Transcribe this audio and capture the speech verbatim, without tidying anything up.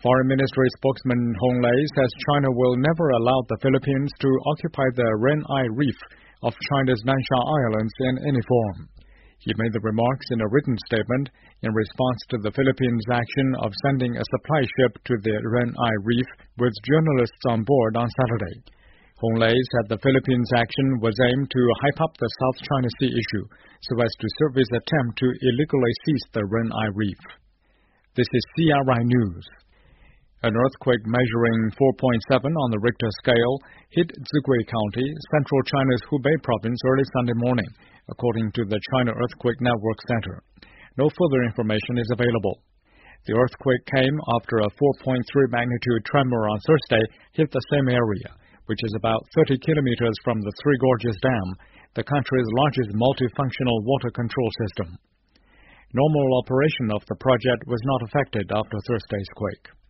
Foreign Ministry spokesman Hong Lei says China will never allow the Philippines to occupy the Ren-ai Reef of China's Nansha Islands in any form. He made the remarks in a written statement in response to the Philippines' action of sending a supply ship to the Ren-ai Reef with journalists on board on Saturday. Hong Lei said the Philippines' action was aimed to hype up the South China Sea issue so as to serve its attempt to illegally seize the Ren-ai Reef. This is C R I News. An earthquake measuring four point seven on the Richter scale hit Zigui County, central China's Hubei province, early Sunday morning, according to the China Earthquake Network Center. No further information is available. The earthquake came after a four point three magnitude tremor on Thursday hit the same area, which is about thirty kilometers from the Three Gorges Dam, the country's largest multifunctional water control system. Normal operation of the project was not affected after Thursday's quake.